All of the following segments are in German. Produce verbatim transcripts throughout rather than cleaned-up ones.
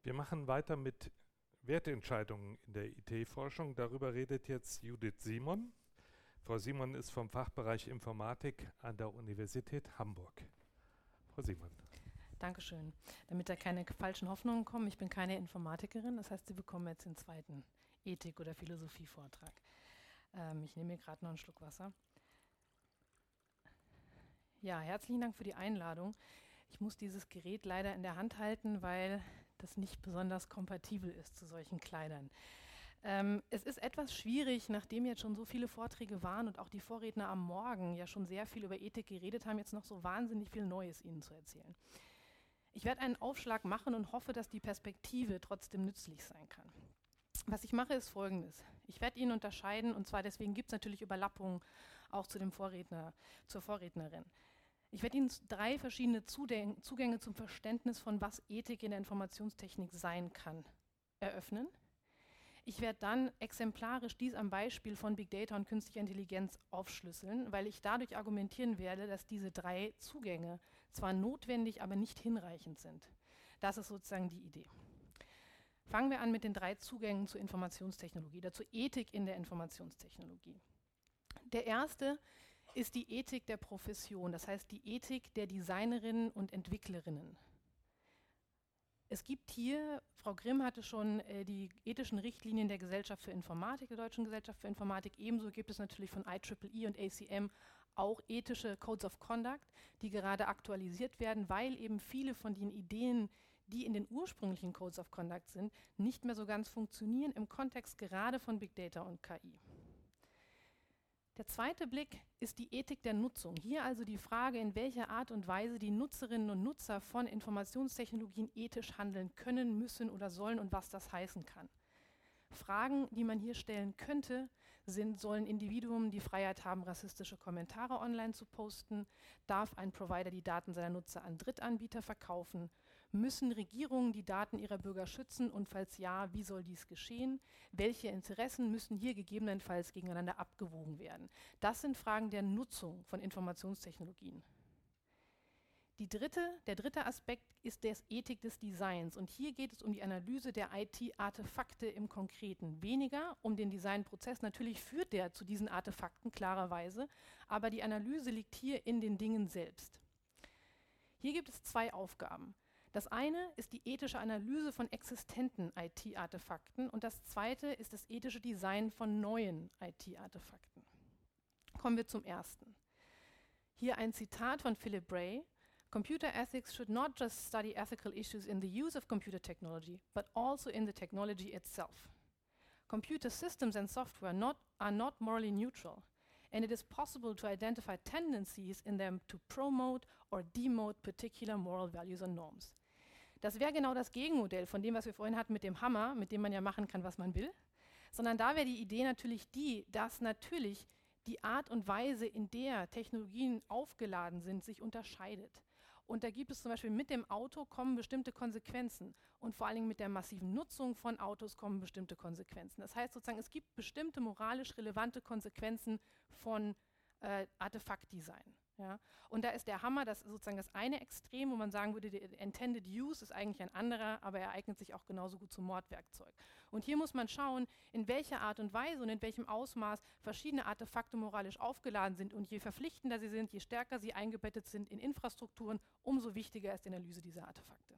Wir machen weiter mit Wertentscheidungen in der I T-Forschung. Darüber redet jetzt Judith Simon. Frau Simon ist vom Fachbereich Informatik an der Universität Hamburg. Frau Simon. Dankeschön. Damit da keine falschen Hoffnungen kommen, ich bin keine Informatikerin, das heißt, Sie bekommen jetzt den zweiten Ethik- oder Philosophie-Vortrag. Ähm, ich nehme mir gerade noch einen Schluck Wasser. Ja, herzlichen Dank für die Einladung. Ich muss dieses Gerät leider in der Hand halten, weil das nicht besonders kompatibel ist zu solchen Kleidern. Ähm, es ist etwas schwierig, nachdem jetzt schon so viele Vorträge waren und auch die Vorredner am Morgen ja schon sehr viel über Ethik geredet haben, jetzt noch so wahnsinnig viel Neues Ihnen zu erzählen. Ich werde einen Aufschlag machen und hoffe, dass die Perspektive trotzdem nützlich sein kann. Was ich mache, ist Folgendes. Ich werde Ihnen unterscheiden, und zwar deswegen gibt es natürlich Überlappungen auch zu dem Vorredner, zur Vorrednerin. Ich werde Ihnen drei verschiedene Zudäng- Zugänge zum Verständnis von was Ethik in der Informationstechnik sein kann, eröffnen. Ich werde dann exemplarisch dies am Beispiel von Big Data und künstlicher Intelligenz aufschlüsseln, weil ich dadurch argumentieren werde, dass diese drei Zugänge zwar notwendig, aber nicht hinreichend sind. Das ist sozusagen die Idee. Fangen wir an mit den drei Zugängen zur Informationstechnologie oder zur Ethik in der Informationstechnologie. Der erste ist die Ethik der Profession, das heißt die Ethik der Designerinnen und Entwicklerinnen. Es gibt hier, Frau Grimm hatte schon äh, die ethischen Richtlinien der Gesellschaft für Informatik, der Deutschen Gesellschaft für Informatik. Ebenso gibt es natürlich von I E E E und A C M auch ethische Codes of Conduct, die gerade aktualisiert werden, weil eben viele von den Ideen, die in den ursprünglichen Codes of Conduct sind, nicht mehr so ganz funktionieren im Kontext gerade von Big Data und K I. Der zweite Blick ist die Ethik der Nutzung. Hier also die Frage, in welcher Art und Weise die Nutzerinnen und Nutzer von Informationstechnologien ethisch handeln können, müssen oder sollen und was das heißen kann. Fragen, die man hier stellen könnte, sind, sollen Individuen die Freiheit haben, rassistische Kommentare online zu posten? Darf ein Provider die Daten seiner Nutzer an Drittanbieter verkaufen? Müssen Regierungen die Daten ihrer Bürger schützen und falls ja, wie soll dies geschehen? Welche Interessen müssen hier gegebenenfalls gegeneinander abgewogen werden? Das sind Fragen der Nutzung von Informationstechnologien. Die dritte, der dritte Aspekt ist die Ethik des Designs. Und hier geht es um die Analyse der I T-Artefakte im Konkreten. Weniger um den Designprozess. Natürlich führt der zu diesen Artefakten klarerweise, aber die Analyse liegt hier in den Dingen selbst. Hier gibt es zwei Aufgaben. Das eine ist die ethische Analyse von existenten I T-Artefakten und das zweite ist das ethische Design von neuen I T-Artefakten. Kommen wir zum ersten. Hier ein Zitat von Philip Bray. Computer ethics should not just study ethical issues in the use of computer technology, but also in the technology itself. Computer systems and software not, are not morally neutral, and it is possible to identify tendencies in them to promote or demote particular moral values or norms. Das wäre genau das Gegenmodell von dem, was wir vorhin hatten mit dem Hammer, mit dem man ja machen kann, was man will, sondern da wäre die Idee natürlich die, dass natürlich die Art und Weise, in der Technologien aufgeladen sind, sich unterscheidet. Und da gibt es zum Beispiel mit dem Auto kommen bestimmte Konsequenzen und vor allen Dingen mit der massiven Nutzung von Autos kommen bestimmte Konsequenzen. Das heißt sozusagen, es gibt bestimmte moralisch relevante Konsequenzen von äh, Artefaktdesign. Ja? Und da ist der Hammer das sozusagen das eine Extrem, wo man sagen würde, der Intended Use ist eigentlich ein anderer, aber er eignet sich auch genauso gut zum Mordwerkzeug. Und hier muss man schauen, in welcher Art und Weise und in welchem Ausmaß verschiedene Artefakte moralisch aufgeladen sind. Und je verpflichtender sie sind, je stärker sie eingebettet sind in Infrastrukturen, umso wichtiger ist die Analyse dieser Artefakte.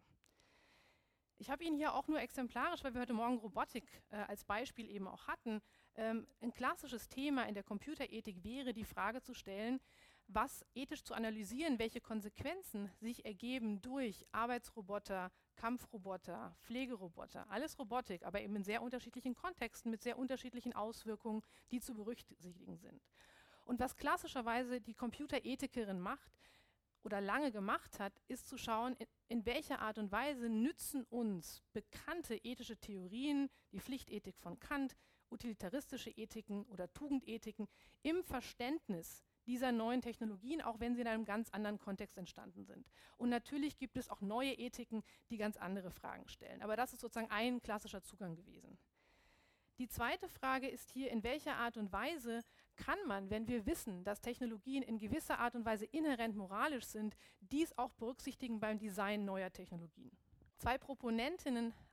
Ich habe Ihnen hier auch nur exemplarisch, weil wir heute Morgen Robotik äh, als Beispiel eben auch hatten, ähm, ein klassisches Thema in der Computerethik wäre, die Frage zu stellen, was ethisch zu analysieren, welche Konsequenzen sich ergeben durch Arbeitsroboter, Kampfroboter, Pflegeroboter, alles Robotik, aber eben in sehr unterschiedlichen Kontexten mit sehr unterschiedlichen Auswirkungen, die zu berücksichtigen sind. Und was klassischerweise die Computerethikerin macht, oder lange gemacht hat, ist zu schauen, in, in welcher Art und Weise nützen uns bekannte ethische Theorien, die Pflichtethik von Kant, utilitaristische Ethiken oder Tugendethiken im Verständnis dieser neuen Technologien, auch wenn sie in einem ganz anderen Kontext entstanden sind. Und natürlich gibt es auch neue Ethiken, die ganz andere Fragen stellen. Aber das ist sozusagen ein klassischer Zugang gewesen. Die zweite Frage ist hier, in welcher Art und Weise kann man, wenn wir wissen, dass Technologien in gewisser Art und Weise inhärent moralisch sind, dies auch berücksichtigen beim Design neuer Technologien. Zwei Proponentinnen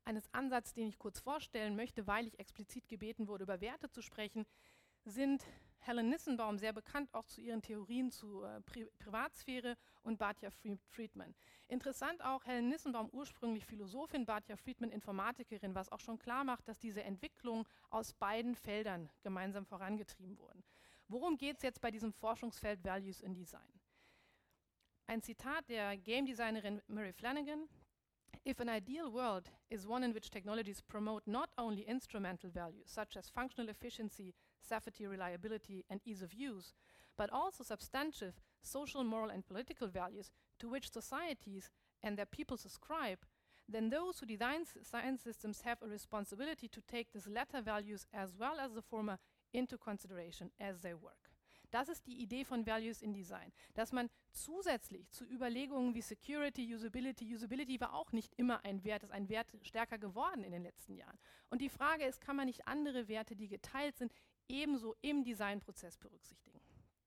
eines Ansatzes, den ich kurz vorstellen möchte, weil ich explizit gebeten wurde, über Werte zu sprechen, sind Helen Nissenbaum, sehr bekannt auch zu ihren Theorien zu äh, Pri Privatsphäre, und Batya Friedman. Interessant auch, Helen Nissenbaum ursprünglich Philosophin, Batya Friedman Informatikerin, was auch schon klar macht, dass diese Entwicklung aus beiden Feldern gemeinsam vorangetrieben wurden. Worum geht es jetzt bei diesem Forschungsfeld Values in Design? Ein Zitat der Game Designerin Mary Flanagan: "If an ideal world is one in which technologies promote not only instrumental values such as functional efficiency, safety, reliability, and ease of use, but also substantive social, moral, and political values to which societies and their people subscribe, then those who design science systems have a responsibility to take these latter values as well as the former into consideration as they work." Das ist die Idee von Values in Design, dass man zusätzlich zu Überlegungen wie Security, Usability, Usability war auch nicht immer ein Wert, ist ein Wert stärker geworden in den letzten Jahren. Und die Frage ist, kann man nicht andere Werte, die geteilt sind, ebenso im Designprozess berücksichtigen?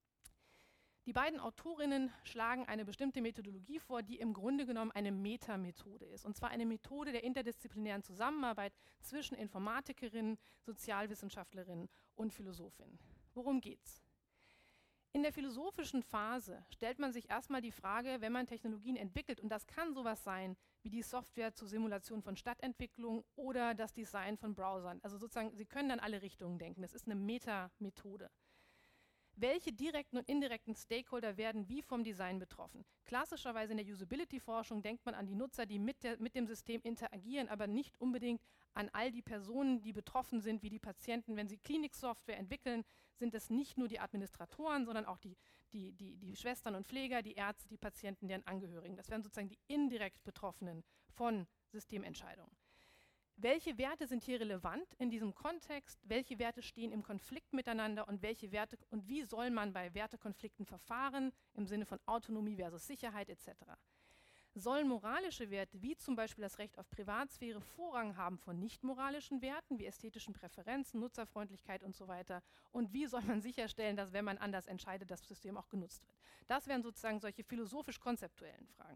Die beiden Autorinnen schlagen eine bestimmte Methodologie vor, die im Grunde genommen eine Metamethode ist. Und zwar eine Methode der interdisziplinären Zusammenarbeit zwischen Informatikerinnen, Sozialwissenschaftlerinnen und Philosophinnen. Worum geht's? In der philosophischen Phase stellt man sich erstmal die Frage, wenn man Technologien entwickelt, und das kann sowas sein wie die Software zur Simulation von Stadtentwicklung oder das Design von Browsern. Also sozusagen, Sie können dann alle Richtungen denken. Das ist eine Metamethode. Welche direkten und indirekten Stakeholder werden wie vom Design betroffen? Klassischerweise in der Usability-Forschung denkt man an die Nutzer, die mit, der, mit dem System interagieren, aber nicht unbedingt an all die Personen, die betroffen sind, wie die Patienten. Wenn Sie Kliniksoftware entwickeln, sind es nicht nur die Administratoren, sondern auch die, die, die, die Schwestern und Pfleger, die Ärzte, die Patienten, deren Angehörigen. Das wären sozusagen die indirekt Betroffenen von Systementscheidungen. Welche Werte sind hier relevant in diesem Kontext? Welche Werte stehen im Konflikt miteinander und welche Werte und wie soll man bei Wertekonflikten verfahren im Sinne von Autonomie versus Sicherheit et cetera? Sollen moralische Werte wie zum Beispiel das Recht auf Privatsphäre Vorrang haben von nicht moralischen Werten wie ästhetischen Präferenzen, Nutzerfreundlichkeit und so weiter? Und wie soll man sicherstellen, dass, wenn man anders entscheidet, das System auch genutzt wird? Das wären sozusagen solche philosophisch-konzeptuellen Fragen.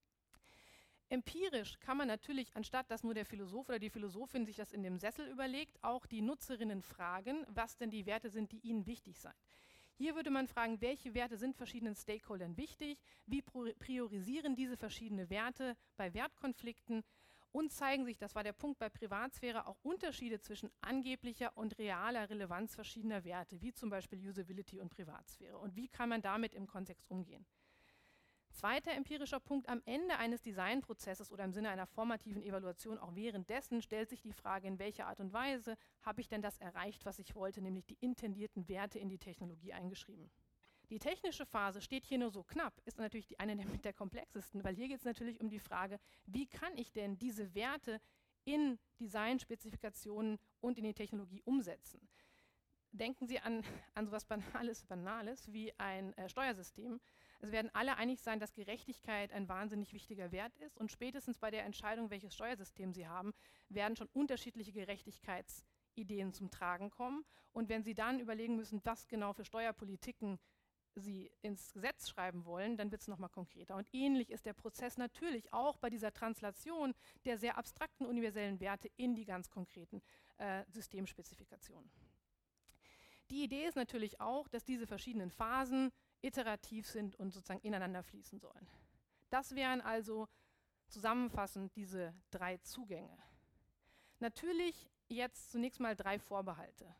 Empirisch kann man natürlich, anstatt dass nur der Philosoph oder die Philosophin sich das in dem Sessel überlegt, auch die Nutzerinnen fragen, was denn die Werte sind, die ihnen wichtig sind. Hier würde man fragen, welche Werte sind verschiedenen Stakeholdern wichtig, wie priorisieren diese verschiedenen Werte bei Wertkonflikten und zeigen sich, das war der Punkt bei Privatsphäre, auch Unterschiede zwischen angeblicher und realer Relevanz verschiedener Werte, wie zum Beispiel Usability und Privatsphäre. Und wie kann man damit im Kontext umgehen? Zweiter empirischer Punkt: Am Ende eines Designprozesses oder im Sinne einer formativen Evaluation, auch währenddessen, stellt sich die Frage, in welcher Art und Weise habe ich denn das erreicht, was ich wollte, nämlich die intendierten Werte in die Technologie eingeschrieben. Die technische Phase steht hier nur so knapp, ist natürlich die eine der mit der komplexesten, weil hier geht es natürlich um die Frage, wie kann ich denn diese Werte in Designspezifikationen und in die Technologie umsetzen? Denken Sie an, an so etwas Banales, Banales wie ein äh, Steuersystem. Es werden alle einig sein, dass Gerechtigkeit ein wahnsinnig wichtiger Wert ist, und spätestens bei der Entscheidung, welches Steuersystem Sie haben, werden schon unterschiedliche Gerechtigkeitsideen zum Tragen kommen. Und wenn Sie dann überlegen müssen, was genau für Steuerpolitiken Sie ins Gesetz schreiben wollen, dann wird es nochmal konkreter. Und ähnlich ist der Prozess natürlich auch bei dieser Translation der sehr abstrakten universellen Werte in die ganz konkreten äh, Systemspezifikationen. Die Idee ist natürlich auch, dass diese verschiedenen Phasen iterativ sind und sozusagen ineinander fließen sollen. Das wären also zusammenfassend diese drei Zugänge. Natürlich jetzt zunächst mal drei Vorbehalte.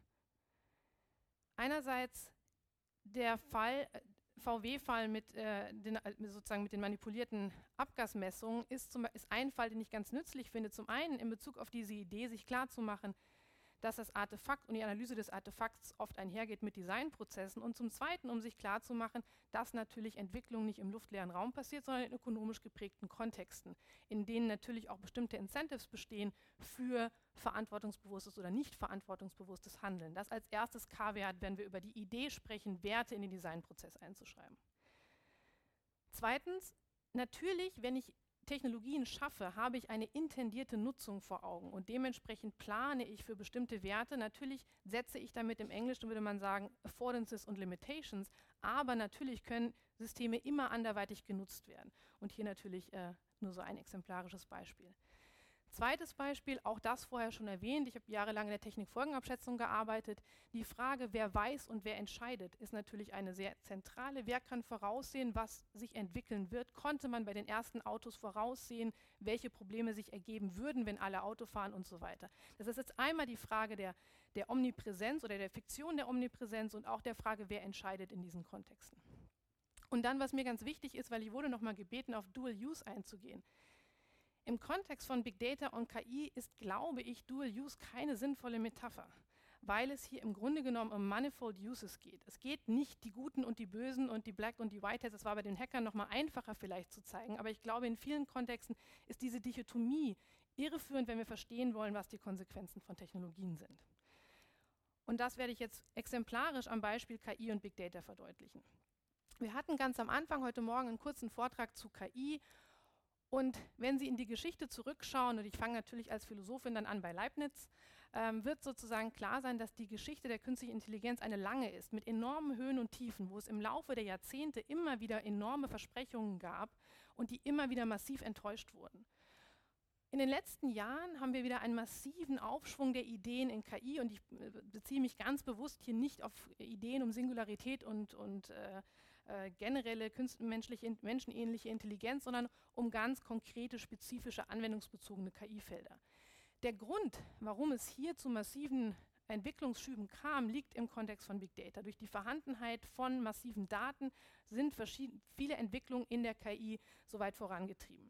Einerseits der Fall, V W-Fall mit, äh, den, sozusagen mit den manipulierten Abgasmessungen ist, zum, ist ein Fall, den ich ganz nützlich finde. Zum einen in Bezug auf diese Idee, sich klarzumachen, dass das Artefakt und die Analyse des Artefakts oft einhergeht mit Designprozessen, und zum Zweiten, um sich klarzumachen, dass natürlich Entwicklung nicht im luftleeren Raum passiert, sondern in ökonomisch geprägten Kontexten, in denen natürlich auch bestimmte Incentives bestehen für verantwortungsbewusstes oder nicht verantwortungsbewusstes Handeln. Das als erstes K-Wert, wenn wir über die Idee sprechen, Werte in den Designprozess einzuschreiben. Zweitens, natürlich, wenn ich Technologien schaffe, habe ich eine intendierte Nutzung vor Augen und dementsprechend plane ich für bestimmte Werte. Natürlich setze ich damit, im Englischen würde man sagen, Affordances und Limitations, aber natürlich können Systeme immer anderweitig genutzt werden. Und hier natürlich äh, nur so ein exemplarisches Beispiel. Zweites Beispiel, auch das vorher schon erwähnt, ich habe jahrelang in der Technikfolgenabschätzung gearbeitet. Die Frage, wer weiß und wer entscheidet, ist natürlich eine sehr zentrale. Wer kann voraussehen, was sich entwickeln wird? Konnte man bei den ersten Autos voraussehen, welche Probleme sich ergeben würden, wenn alle Auto fahren und so weiter? Das ist jetzt einmal die Frage der, der Omnipräsenz oder der Fiktion der Omnipräsenz und auch der Frage, wer entscheidet in diesen Kontexten. Und dann, was mir ganz wichtig ist, weil ich wurde nochmal gebeten, auf Dual Use einzugehen. Im Kontext von Big Data und K I ist, glaube ich, Dual Use keine sinnvolle Metapher, weil es hier im Grunde genommen um Manifold Uses geht. Es geht nicht die Guten und die Bösen und die Black und die White Hats. Das war bei den Hackern nochmal einfacher vielleicht zu zeigen, aber ich glaube, in vielen Kontexten ist diese Dichotomie irreführend, wenn wir verstehen wollen, was die Konsequenzen von Technologien sind. Und das werde ich jetzt exemplarisch am Beispiel K I und Big Data verdeutlichen. Wir hatten ganz am Anfang heute Morgen einen kurzen Vortrag zu K I. Und wenn Sie in die Geschichte zurückschauen, und ich fange natürlich als Philosophin dann an bei Leibniz, ähm, wird sozusagen klar sein, dass die Geschichte der künstlichen Intelligenz eine lange ist, mit enormen Höhen und Tiefen, wo es im Laufe der Jahrzehnte immer wieder enorme Versprechungen gab und die immer wieder massiv enttäuscht wurden. In den letzten Jahren haben wir wieder einen massiven Aufschwung der Ideen in K I und ich äh, beziehe mich ganz bewusst hier nicht auf Ideen um Singularität und, und äh, Äh, generelle menschliche, menschenähnliche Intelligenz, sondern um ganz konkrete, spezifische, anwendungsbezogene K I-Felder. Der Grund, warum es hier zu massiven Entwicklungsschüben kam, liegt im Kontext von Big Data. Durch die Vorhandenheit von massiven Daten sind viele Entwicklungen in der K I soweit vorangetrieben.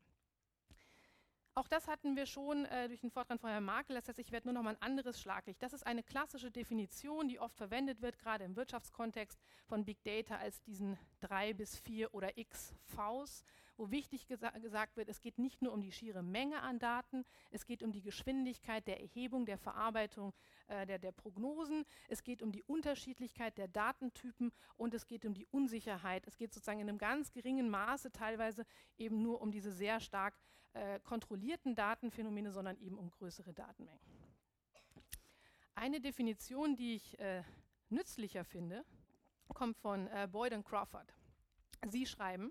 Auch das hatten wir schon äh, durch den Vortrag von Herrn Makel, das heißt, ich werde nur noch mal ein anderes Schlaglicht. Das ist eine klassische Definition, die oft verwendet wird, gerade im Wirtschaftskontext von Big Data als diesen drei bis vier oder x Vs, wo wichtig gesa gesagt wird, es geht nicht nur um die schiere Menge an Daten, es geht um die Geschwindigkeit der Erhebung, der Verarbeitung, äh, der, der Prognosen, es geht um die Unterschiedlichkeit der Datentypen und es geht um die Unsicherheit. Es geht sozusagen in einem ganz geringen Maße teilweise eben nur um diese sehr stark äh, kontrollierten Datenphänomene, sondern eben um größere Datenmengen. Eine Definition, die ich äh, nützlicher finde, kommt von äh, Boyd und Crawford. Sie schreiben: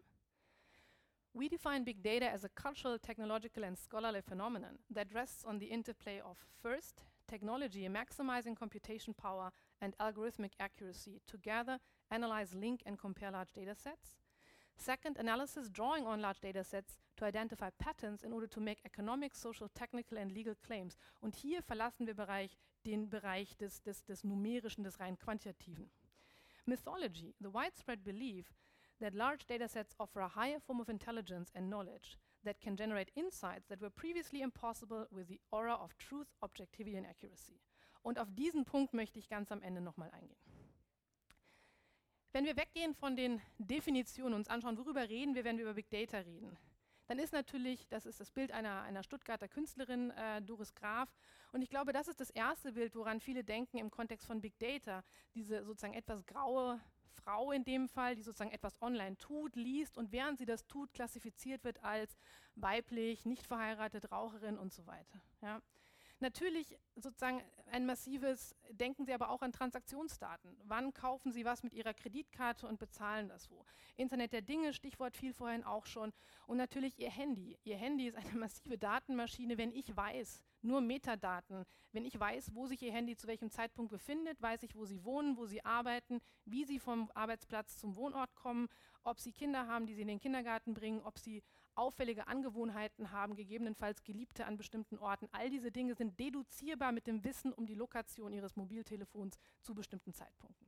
We define big data as a cultural, technological and scholarly phenomenon that rests on the interplay of, first, technology maximizing computation power and algorithmic accuracy together analyze, link and compare large data sets. Second, analysis drawing on large data sets to identify patterns in order to make economic, social, technical and legal claims. Und hier verlassen wir Bereich, den Bereich des, des, des Numerischen, des rein Quantitativen. Mythology, the widespread belief that large data sets offer a higher form of intelligence and knowledge that can generate insights that were previously impossible with the aura of truth, objectivity and accuracy. Und auf diesen Punkt möchte ich ganz am Ende nochmal eingehen. Wenn wir weggehen von den Definitionen und uns anschauen, worüber reden wir, wenn wir über Big Data reden, dann ist natürlich, das ist das Bild einer, einer Stuttgarter Künstlerin, äh, Doris Graf, und ich glaube, das ist das erste Bild, woran viele denken im Kontext von Big Data, diese sozusagen etwas graue Frau in dem Fall, die sozusagen etwas online tut, liest und während sie das tut, klassifiziert wird als weiblich, nicht verheiratet, Raucherin und so weiter. Ja. Natürlich sozusagen ein massives, denken Sie aber auch an Transaktionsdaten. Wann kaufen Sie was mit Ihrer Kreditkarte und bezahlen das wo? Internet der Dinge, Stichwort fiel vorhin auch schon. Und natürlich Ihr Handy. Ihr Handy ist eine massive Datenmaschine, wenn ich weiß, nur Metadaten, wenn ich weiß, wo sich Ihr Handy zu welchem Zeitpunkt befindet, weiß ich, wo Sie wohnen, wo Sie arbeiten, wie Sie vom Arbeitsplatz zum Wohnort kommen, ob Sie Kinder haben, die Sie in den Kindergarten bringen, ob Sie auffällige Angewohnheiten haben, gegebenenfalls Geliebte an bestimmten Orten. All diese Dinge sind deduzierbar mit dem Wissen um die Lokation Ihres Mobiltelefons zu bestimmten Zeitpunkten.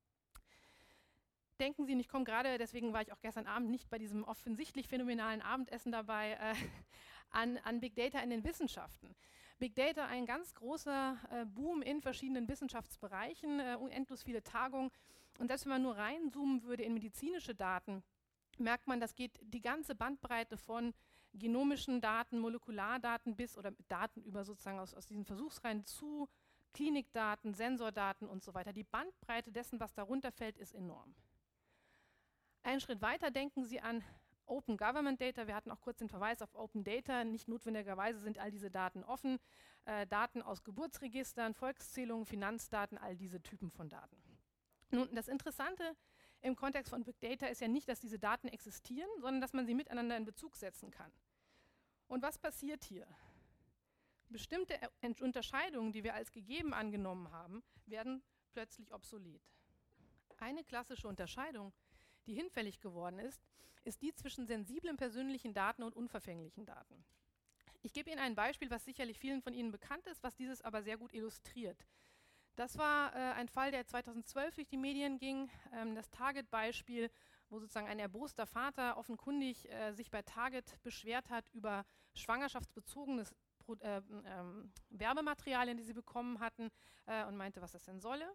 Denken Sie, und ich komme gerade, deswegen war ich auch gestern Abend nicht bei diesem offensichtlich phänomenalen Abendessen dabei, äh, an, an Big Data in den Wissenschaften. Big Data, ein ganz großer äh, Boom in verschiedenen Wissenschaftsbereichen, äh, endlos viele Tagungen. Und selbst wenn man nur reinzoomen würde in medizinische Daten, merkt man, das geht die ganze Bandbreite von genomischen Daten, Molekulardaten bis oder Daten über sozusagen aus, aus diesen Versuchsreihen zu Klinikdaten, Sensordaten und so weiter. Die Bandbreite dessen, was darunter fällt, ist enorm. Einen Schritt weiter denken Sie an Open Government Data. Wir hatten auch kurz den Verweis auf Open Data. Nicht notwendigerweise sind all diese Daten offen. Äh, Daten aus Geburtsregistern, Volkszählungen, Finanzdaten, all diese Typen von Daten. Nun, das Interessante im Kontext von Big Data ist ja nicht, dass diese Daten existieren, sondern dass man sie miteinander in Bezug setzen kann. Und was passiert hier? Bestimmte Unterscheidungen, die wir als gegeben angenommen haben, werden plötzlich obsolet. Eine klassische Unterscheidung, die hinfällig geworden ist, ist die zwischen sensiblen persönlichen Daten und unverfänglichen Daten. Ich gebe Ihnen ein Beispiel, was sicherlich vielen von Ihnen bekannt ist, was dieses aber sehr gut illustriert. Das war äh, ein Fall, der zweitausendzwölf durch die Medien ging, ähm, das Target-Beispiel, wo sozusagen ein erboster Vater offenkundig äh, sich bei Target beschwert hat über schwangerschaftsbezogenes Pro äh, äh, Werbematerialien, die sie bekommen hatten äh, und meinte, was das denn solle.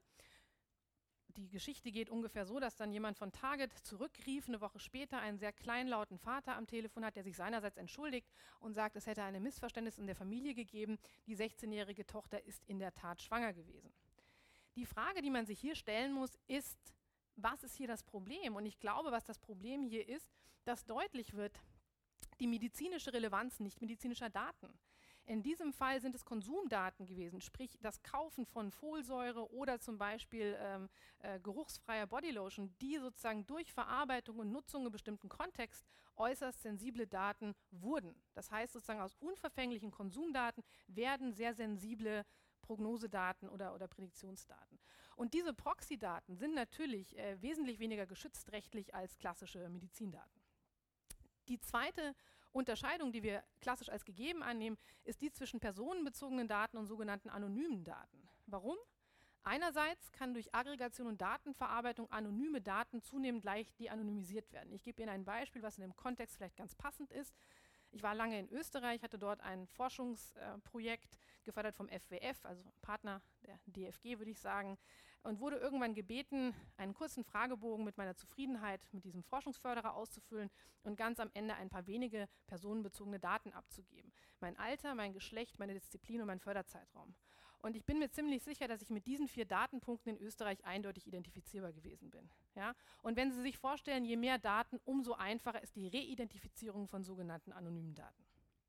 Die Geschichte geht ungefähr so, dass dann jemand von Target zurückrief, eine Woche später einen sehr kleinlauten Vater am Telefon hat, der sich seinerseits entschuldigt und sagt, es hätte ein Missverständnis in der Familie gegeben, die sechzehnjährige Tochter ist in der Tat schwanger gewesen. Die Frage, die man sich hier stellen muss, ist, was ist hier das Problem? Und ich glaube, was das Problem hier ist, dass deutlich wird, die medizinische Relevanz nicht medizinischer Daten. In diesem Fall sind es Konsumdaten gewesen, sprich das Kaufen von Folsäure oder zum Beispiel ähm, äh, geruchsfreier Bodylotion, die sozusagen durch Verarbeitung und Nutzung in bestimmten Kontext äußerst sensible Daten wurden. Das heißt sozusagen aus unverfänglichen Konsumdaten werden sehr sensible Prognosedaten oder, oder Prädiktionsdaten. Und diese Proxy-Daten sind natürlich äh, wesentlich weniger geschützt rechtlich als klassische Medizindaten. Die zweite Unterscheidung, die wir klassisch als gegeben annehmen, ist die zwischen personenbezogenen Daten und sogenannten anonymen Daten. Warum? Einerseits kann durch Aggregation und Datenverarbeitung anonyme Daten zunehmend leicht de-anonymisiert werden. Ich gebe Ihnen ein Beispiel, was in dem Kontext vielleicht ganz passend ist. Ich war lange in Österreich, hatte dort ein Forschungsprojekt, äh, gefördert vom F W F, also Partner der D F G, würde ich sagen, und wurde irgendwann gebeten, einen kurzen Fragebogen mit meiner Zufriedenheit mit diesem Forschungsförderer auszufüllen und ganz am Ende ein paar wenige personenbezogene Daten abzugeben. Mein Alter, mein Geschlecht, meine Disziplin und mein Förderzeitraum. Und ich bin mir ziemlich sicher, dass ich mit diesen vier Datenpunkten in Österreich eindeutig identifizierbar gewesen bin. Ja? Und wenn Sie sich vorstellen, je mehr Daten, umso einfacher ist die Reidentifizierung von sogenannten anonymen Daten.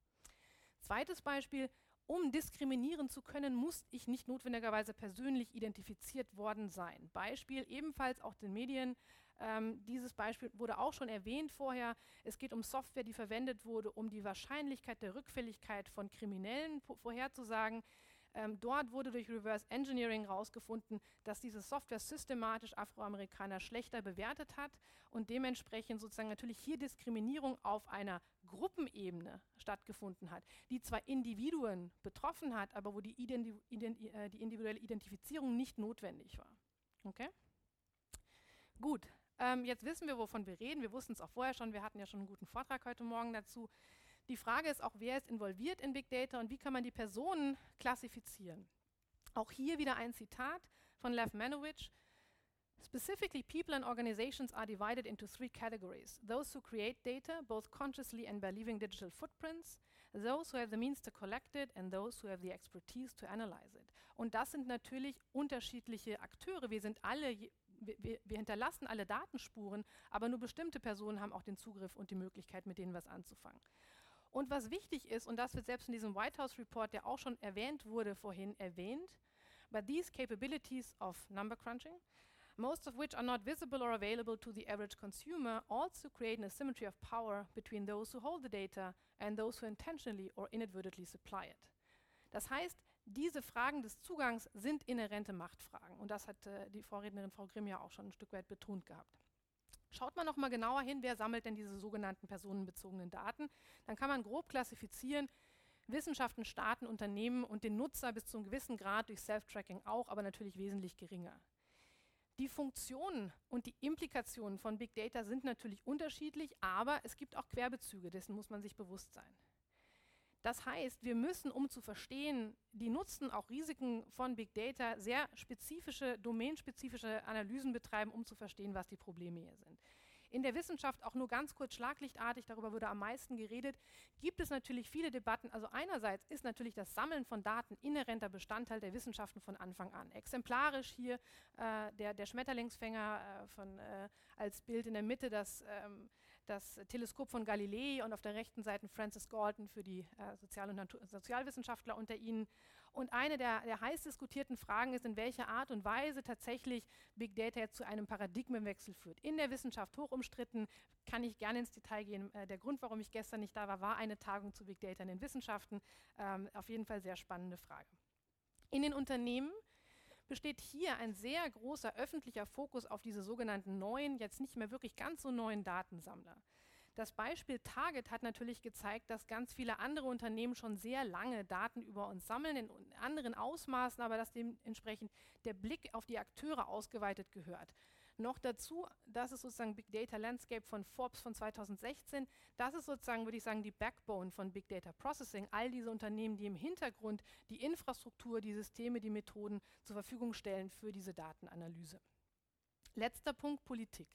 Zweites Beispiel: Um diskriminieren zu können, muss ich nicht notwendigerweise persönlich identifiziert worden sein. Beispiel ebenfalls auch den Medien. Ähm, dieses Beispiel wurde auch schon erwähnt vorher. Es geht um Software, die verwendet wurde, um die Wahrscheinlichkeit der Rückfälligkeit von Kriminellen vorherzusagen. Ähm, dort wurde durch Reverse Engineering herausgefunden, dass diese Software systematisch Afroamerikaner schlechter bewertet hat und dementsprechend sozusagen natürlich hier Diskriminierung auf einer Gruppenebene stattgefunden hat, die zwar Individuen betroffen hat, aber wo die, Identi identi äh, die individuelle Identifizierung nicht notwendig war. Okay? Gut, ähm, jetzt wissen wir, wovon wir reden. Wir wussten es auch vorher schon, wir hatten ja schon einen guten Vortrag heute Morgen dazu. Die Frage ist auch, wer ist involviert in Big Data und wie kann man die Personen klassifizieren? Auch hier wieder ein Zitat von Lev Manowitsch. Specifically, people and organizations are divided into three categories. Those who create data, both consciously and by leaving digital footprints, those who have the means to collect it and those who have the expertise to analyze it. Und das sind natürlich unterschiedliche Akteure. Wir sind alle, wir, wir hinterlassen alle Datenspuren, aber nur bestimmte Personen haben auch den Zugriff und die Möglichkeit, mit denen was anzufangen. Und was wichtig ist, und das wird selbst in diesem White House Report, der auch schon erwähnt wurde, vorhin erwähnt, but these capabilities of number crunching, most of which are not visible or available to the average consumer, also create an asymmetry of power between those who hold the data and those who intentionally or inadvertently supply it. Das heißt, diese Fragen des Zugangs sind inhärente Machtfragen. Und das hat äh, die Vorrednerin Frau Grimm ja auch schon ein Stück weit betont gehabt. Schaut man noch mal genauer hin, wer sammelt denn diese sogenannten personenbezogenen Daten? Dann kann man grob klassifizieren, Wissenschaften, Staaten, Unternehmen und den Nutzer bis zu einem gewissen Grad durch Self-Tracking auch, aber natürlich wesentlich geringer. Die Funktionen und die Implikationen von Big Data sind natürlich unterschiedlich, aber es gibt auch Querbezüge, dessen muss man sich bewusst sein. Das heißt, wir müssen, um zu verstehen, die Nutzen, auch Risiken von Big Data, sehr spezifische, domänenspezifische Analysen betreiben, um zu verstehen, was die Probleme hier sind. In der Wissenschaft, auch nur ganz kurz schlaglichtartig, darüber wurde am meisten geredet, gibt es natürlich viele Debatten. Also einerseits ist natürlich das Sammeln von Daten inhärenter Bestandteil der Wissenschaften von Anfang an. Exemplarisch hier äh, der, der Schmetterlingsfänger äh, von, äh, als Bild in der Mitte, das, ähm, das Teleskop von Galilei und auf der rechten Seite Francis Galton für die äh, Sozial- und Natur- Sozialwissenschaftler unter Ihnen. Und eine der, der heiß diskutierten Fragen ist, in welcher Art und Weise tatsächlich Big Data jetzt zu einem Paradigmenwechsel führt. In der Wissenschaft hoch umstritten, kann ich gerne ins Detail gehen. Äh, der Grund, warum ich gestern nicht da war, war eine Tagung zu Big Data in den Wissenschaften. Ähm, auf jeden Fall sehr spannende Frage. In den Unternehmen besteht hier ein sehr großer öffentlicher Fokus auf diese sogenannten neuen, jetzt nicht mehr wirklich ganz so neuen Datensammler. Das Beispiel Target hat natürlich gezeigt, dass ganz viele andere Unternehmen schon sehr lange Daten über uns sammeln, in anderen Ausmaßen, aber dass dementsprechend der Blick auf die Akteure ausgeweitet gehört. Noch dazu, das ist sozusagen Big Data Landscape von Forbes von zweitausendsechzehn, das ist sozusagen, würde ich sagen, die Backbone von Big Data Processing, all diese Unternehmen, die im Hintergrund die Infrastruktur, die Systeme, die Methoden zur Verfügung stellen für diese Datenanalyse. Letzter Punkt, Politik.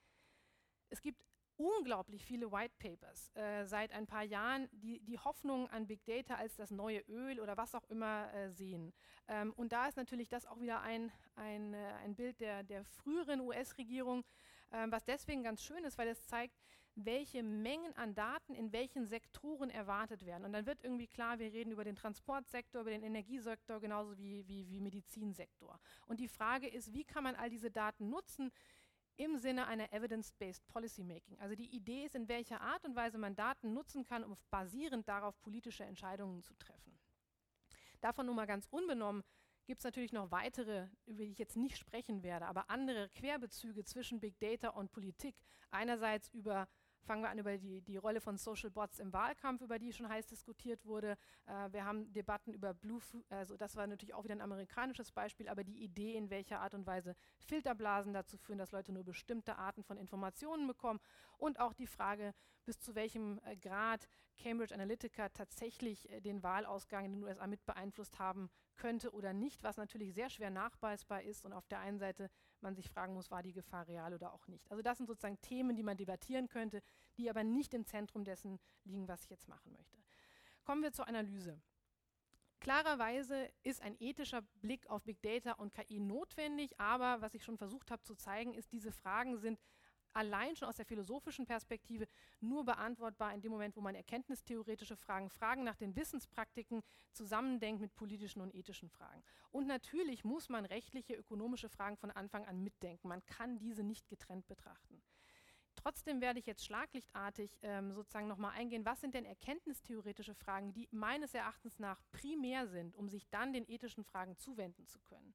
Es gibt unglaublich viele White Papers äh, seit ein paar Jahren, die die Hoffnung an Big Data als das neue Öl oder was auch immer äh, sehen. Ähm, und da ist natürlich das auch wieder ein, ein, äh, ein Bild der, der früheren U S-Regierung, äh, was deswegen ganz schön ist, weil es zeigt, welche Mengen an Daten in welchen Sektoren erwartet werden. Und dann wird irgendwie klar, wir reden über den Transportsektor, über den Energiesektor, genauso wie, wie, wie Medizinsektor. Und die Frage ist, wie kann man all diese Daten nutzen, im Sinne einer Evidence-Based Policymaking. Also die Idee ist, in welcher Art und Weise man Daten nutzen kann, um basierend darauf politische Entscheidungen zu treffen. Davon nur mal ganz unbenommen gibt es natürlich noch weitere, über die ich jetzt nicht sprechen werde, aber andere Querbezüge zwischen Big Data und Politik. Einerseits über Fangen wir an über die, die Rolle von Social Bots im Wahlkampf, über die schon heiß diskutiert wurde. Äh, wir haben Debatten über Blue, also das war natürlich auch wieder ein amerikanisches Beispiel, aber die Idee, in welcher Art und Weise Filterblasen dazu führen, dass Leute nur bestimmte Arten von Informationen bekommen. Und auch die Frage, bis zu welchem äh, Grad Cambridge Analytica tatsächlich äh, den Wahlausgang in den U S A mit beeinflusst haben könnte oder nicht, was natürlich sehr schwer nachweisbar ist und auf der einen Seite man sich fragen muss, war die Gefahr real oder auch nicht. Also das sind sozusagen Themen, die man debattieren könnte, die aber nicht im Zentrum dessen liegen, was ich jetzt machen möchte. Kommen wir zur Analyse. Klarerweise ist ein ethischer Blick auf Big Data und K I notwendig, aber was ich schon versucht habe zu zeigen, ist, diese Fragen sind allein schon aus der philosophischen Perspektive nur beantwortbar in dem Moment, wo man erkenntnistheoretische Fragen, Fragen nach den Wissenspraktiken zusammendenkt mit politischen und ethischen Fragen. Und natürlich muss man rechtliche, ökonomische Fragen von Anfang an mitdenken. Man kann diese nicht getrennt betrachten. Trotzdem werde ich jetzt schlaglichtartig ähm, sozusagen nochmal eingehen, was sind denn erkenntnistheoretische Fragen, die meines Erachtens nach primär sind, um sich dann den ethischen Fragen zuwenden zu können.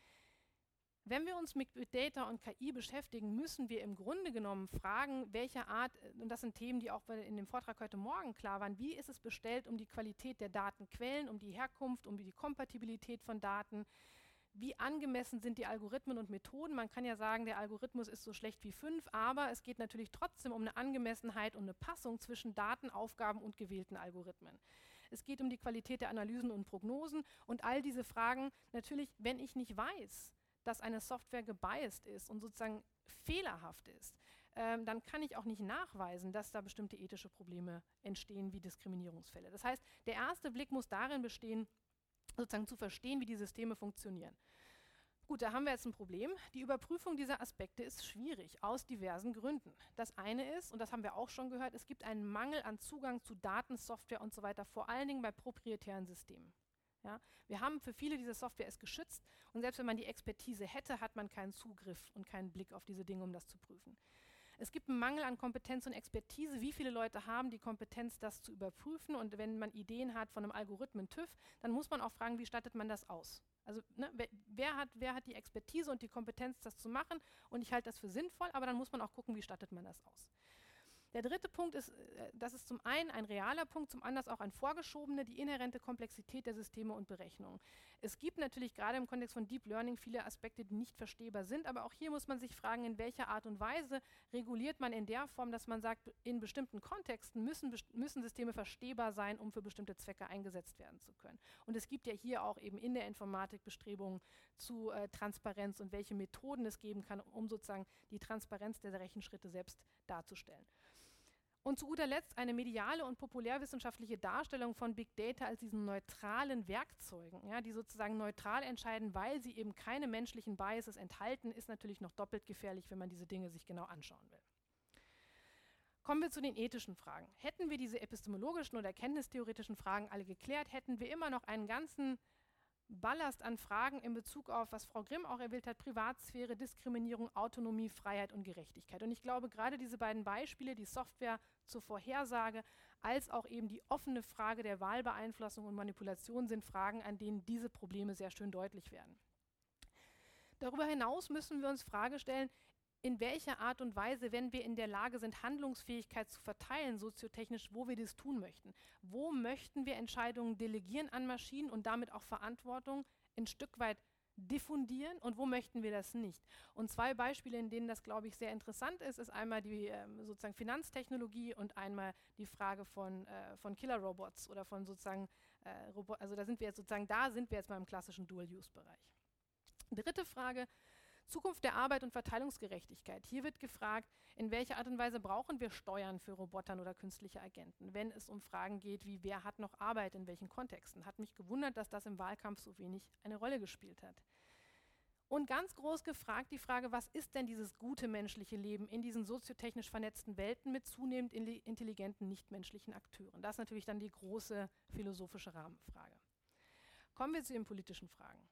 Wenn wir uns mit Big Data und K I beschäftigen, müssen wir im Grunde genommen fragen, welche Art, und das sind Themen, die auch in dem Vortrag heute Morgen klar waren, wie ist es bestellt um die Qualität der Datenquellen, um die Herkunft, um die Kompatibilität von Daten, wie angemessen sind die Algorithmen und Methoden. Man kann ja sagen, der Algorithmus ist so schlecht wie fünf, aber es geht natürlich trotzdem um eine Angemessenheit und eine Passung zwischen Datenaufgaben und gewählten Algorithmen. Es geht um die Qualität der Analysen und Prognosen und all diese Fragen, natürlich, wenn ich nicht weiß, dass eine Software gebiased ist und sozusagen fehlerhaft ist, ähm, dann kann ich auch nicht nachweisen, dass da bestimmte ethische Probleme entstehen wie Diskriminierungsfälle. Das heißt, der erste Blick muss darin bestehen, sozusagen zu verstehen, wie die Systeme funktionieren. Gut, da haben wir jetzt ein Problem. Die Überprüfung dieser Aspekte ist schwierig, aus diversen Gründen. Das eine ist, und das haben wir auch schon gehört, es gibt einen Mangel an Zugang zu Daten, Software und so weiter, vor allen Dingen bei proprietären Systemen. Ja, wir haben für viele diese Software ist geschützt und selbst wenn man die Expertise hätte, hat man keinen Zugriff und keinen Blick auf diese Dinge, um das zu prüfen. Es gibt einen Mangel an Kompetenz und Expertise. Wie viele Leute haben die Kompetenz, das zu überprüfen? Und wenn man Ideen hat von einem Algorithmen TÜV, dann muss man auch fragen, wie stattet man das aus? Also ne, wer, wer, hat, wer hat die Expertise und die Kompetenz, das zu machen? Und ich halte das für sinnvoll, aber dann muss man auch gucken, wie stattet man das aus? Der dritte Punkt ist, das ist zum einen ein realer Punkt, zum anderen auch ein vorgeschobener, die inhärente Komplexität der Systeme und Berechnungen. Es gibt natürlich gerade im Kontext von Deep Learning viele Aspekte, die nicht verstehbar sind, aber auch hier muss man sich fragen, in welcher Art und Weise reguliert man in der Form, dass man sagt, in bestimmten Kontexten müssen, müssen Systeme verstehbar sein, um für bestimmte Zwecke eingesetzt werden zu können. Und es gibt ja hier auch eben in der Informatik Bestrebungen zu äh, Transparenz und welche Methoden es geben kann, um sozusagen die Transparenz der Rechenschritte selbst darzustellen. Und zu guter Letzt eine mediale und populärwissenschaftliche Darstellung von Big Data als diesen neutralen Werkzeugen, ja, die sozusagen neutral entscheiden, weil sie eben keine menschlichen Biases enthalten, ist natürlich noch doppelt gefährlich, wenn man diese Dinge sich genau anschauen will. Kommen wir zu den ethischen Fragen. Hätten wir diese epistemologischen oder erkenntnistheoretischen Fragen alle geklärt, hätten wir immer noch einen ganzen Ballast an Fragen in Bezug auf, was Frau Grimm auch erwähnt hat, Privatsphäre, Diskriminierung, Autonomie, Freiheit und Gerechtigkeit. Und ich glaube, gerade diese beiden Beispiele, die Software zur Vorhersage, als auch eben die offene Frage der Wahlbeeinflussung und Manipulation sind Fragen, an denen diese Probleme sehr schön deutlich werden. Darüber hinaus müssen wir uns die Frage stellen, in welcher Art und Weise, wenn wir in der Lage sind, Handlungsfähigkeit zu verteilen, soziotechnisch, wo wir das tun möchten. Wo möchten wir Entscheidungen delegieren an Maschinen und damit auch Verantwortung ein Stück weit diffundieren und wo möchten wir das nicht? Und zwei Beispiele, in denen das, glaube ich, sehr interessant ist, ist einmal die ähm, sozusagen Finanztechnologie und einmal die Frage von, äh, von Killer-Robots oder von sozusagen, äh, Robo- also da sind wir jetzt sozusagen, da sind wir jetzt mal im klassischen Dual-Use-Bereich. Dritte Frage, Zukunft der Arbeit und Verteilungsgerechtigkeit. Hier wird gefragt, in welcher Art und Weise brauchen wir Steuern für Robotern oder künstliche Agenten, wenn es um Fragen geht, wie wer hat noch Arbeit, in welchen Kontexten. Hat mich gewundert, dass das im Wahlkampf so wenig eine Rolle gespielt hat. Und ganz groß gefragt die Frage, was ist denn dieses gute menschliche Leben in diesen soziotechnisch vernetzten Welten mit zunehmend intelligenten nichtmenschlichen Akteuren? Das ist natürlich dann die große philosophische Rahmenfrage. Kommen wir zu den politischen Fragen.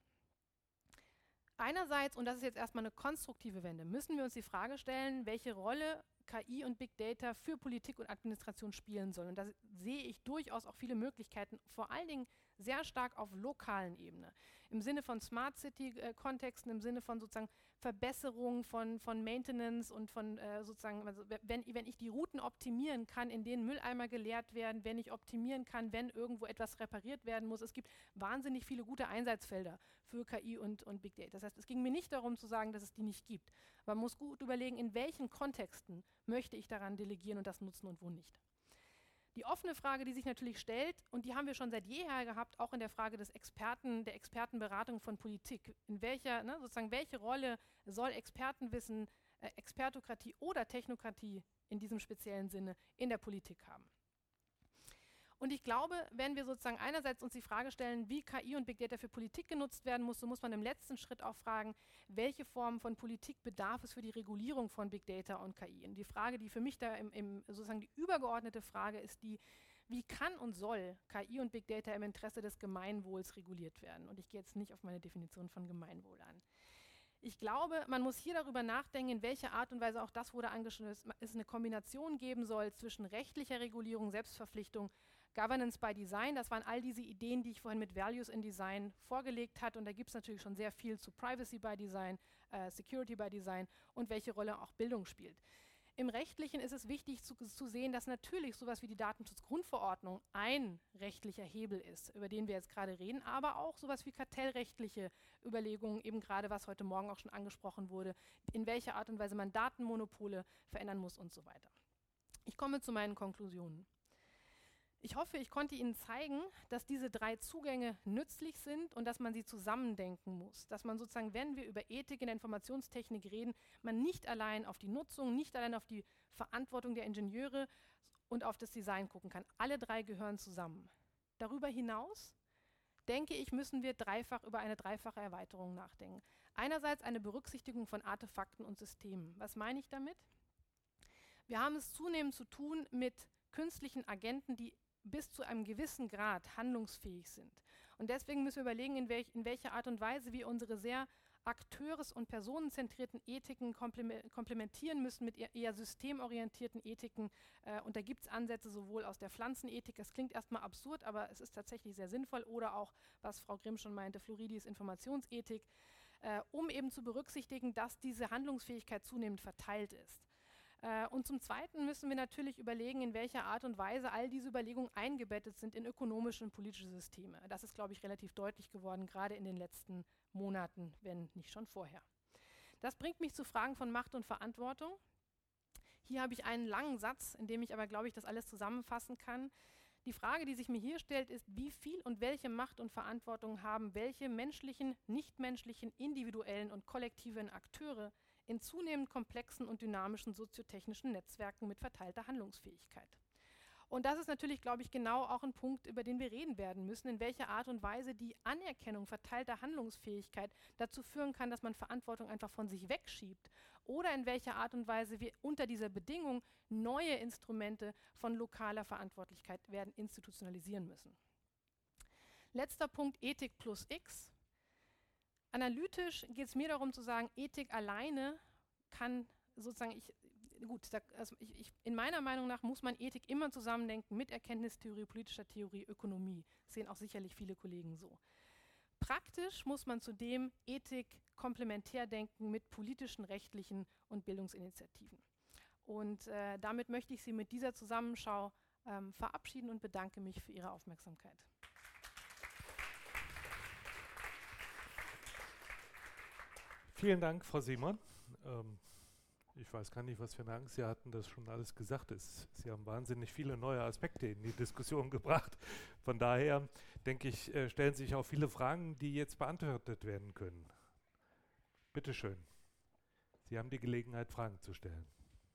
Einerseits, und das ist jetzt erstmal eine konstruktive Wende, müssen wir uns die Frage stellen, welche Rolle K I und Big Data für Politik und Administration spielen sollen. Und da sehe ich durchaus auch viele Möglichkeiten, vor allen Dingen sehr stark auf lokalen Ebene. Im Sinne von Smart City-Kontexten, im Sinne von sozusagen Verbesserung von, von Maintenance und von äh, sozusagen, also wenn, wenn ich die Routen optimieren kann, in denen Mülleimer geleert werden, wenn ich optimieren kann, wenn irgendwo etwas repariert werden muss. Es gibt wahnsinnig viele gute Einsatzfelder für K I und, und Big Data. Das heißt, es ging mir nicht darum zu sagen, dass es die nicht gibt. Man muss gut überlegen, in welchen Kontexten möchte ich daran delegieren und das nutzen und wo nicht. Die offene Frage, die sich natürlich stellt, und die haben wir schon seit jeher gehabt, auch in der Frage des Experten, der Expertenberatung von Politik. In welcher, ne, sozusagen, welche Rolle soll Expertenwissen, äh, Expertokratie oder Technokratie in diesem speziellen Sinne in der Politik haben? Und ich glaube, wenn wir sozusagen einerseits uns die Frage stellen, wie K I und Big Data für Politik genutzt werden muss, so muss man im letzten Schritt auch fragen, welche Formen von Politik bedarf es für die Regulierung von Big Data und K I? Und die Frage, die für mich da im, im sozusagen die übergeordnete Frage ist die, wie kann und soll K I und Big Data im Interesse des Gemeinwohls reguliert werden? Und ich gehe jetzt nicht auf meine Definition von Gemeinwohl an. Ich glaube, man muss hier darüber nachdenken, in welcher Art und Weise, auch das wurde angeschnitten, es eine Kombination geben soll zwischen rechtlicher Regulierung, Selbstverpflichtung, Governance by Design, das waren all diese Ideen, die ich vorhin mit Values in Design vorgelegt hatte. Und da gibt es natürlich schon sehr viel zu Privacy by Design, äh, Security by Design und welche Rolle auch Bildung spielt. Im Rechtlichen ist es wichtig zu, zu sehen, dass natürlich sowas wie die Datenschutzgrundverordnung ein rechtlicher Hebel ist, über den wir jetzt gerade reden, aber auch sowas wie kartellrechtliche Überlegungen, eben gerade was heute Morgen auch schon angesprochen wurde, in welcher Art und Weise man Datenmonopole verändern muss und so weiter. Ich komme zu meinen Konklusionen. Ich hoffe, ich konnte Ihnen zeigen, dass diese drei Zugänge nützlich sind und dass man sie zusammendenken muss. Dass man sozusagen, wenn wir über Ethik in der Informationstechnik reden, man nicht allein auf die Nutzung, nicht allein auf die Verantwortung der Ingenieure und auf das Design gucken kann. Alle drei gehören zusammen. Darüber hinaus, denke ich, müssen wir dreifach über eine dreifache Erweiterung nachdenken. Einerseits eine Berücksichtigung von Artefakten und Systemen. Was meine ich damit? Wir haben es zunehmend zu tun mit künstlichen Agenten, die bis zu einem gewissen Grad handlungsfähig sind. Und deswegen müssen wir überlegen, in, welch, in welcher Art und Weise wir unsere sehr akteurs- und personenzentrierten Ethiken komplementieren müssen mit eher systemorientierten Ethiken. Äh, und da gibt es Ansätze sowohl aus der Pflanzenethik, das klingt erstmal absurd, aber es ist tatsächlich sehr sinnvoll, oder auch, was Frau Grimm schon meinte, Floridis Informationsethik, äh, um eben zu berücksichtigen, dass diese Handlungsfähigkeit zunehmend verteilt ist. Und zum Zweiten müssen wir natürlich überlegen, in welcher Art und Weise all diese Überlegungen eingebettet sind in ökonomische und politische Systeme. Das ist, glaube ich, relativ deutlich geworden, gerade in den letzten Monaten, wenn nicht schon vorher. Das bringt mich zu Fragen von Macht und Verantwortung. Hier habe ich einen langen Satz, in dem ich aber, glaube ich, das alles zusammenfassen kann. Die Frage, die sich mir hier stellt, ist, wie viel und welche Macht und Verantwortung haben welche menschlichen, nichtmenschlichen, individuellen und kollektiven Akteure in zunehmend komplexen und dynamischen soziotechnischen Netzwerken mit verteilter Handlungsfähigkeit. Und das ist natürlich, glaube ich, genau auch ein Punkt, über den wir reden werden müssen, in welcher Art und Weise die Anerkennung verteilter Handlungsfähigkeit dazu führen kann, dass man Verantwortung einfach von sich wegschiebt oder in welcher Art und Weise wir unter dieser Bedingung neue Instrumente von lokaler Verantwortlichkeit werden institutionalisieren müssen. Letzter Punkt, Ethik plus X. Analytisch geht es mir darum zu sagen, Ethik alleine kann sozusagen, ich, gut, da, also ich, ich, in meiner Meinung nach muss man Ethik immer zusammendenken mit Erkenntnistheorie, politischer Theorie, Ökonomie. Das sehen auch sicherlich viele Kollegen so. Praktisch muss man zudem Ethik komplementär denken mit politischen, rechtlichen und Bildungsinitiativen. Und äh, damit möchte ich Sie mit dieser Zusammenschau ähm, verabschieden und bedanke mich für Ihre Aufmerksamkeit. Vielen Dank, Frau Simon. Ähm, ich weiß gar nicht, was für eine Angst Sie hatten, dass schon alles gesagt ist. Sie haben wahnsinnig viele neue Aspekte in die Diskussion gebracht. Von daher, denke ich, äh, stellen sich auch viele Fragen, die jetzt beantwortet werden können. Bitte schön. Sie haben die Gelegenheit, Fragen zu stellen.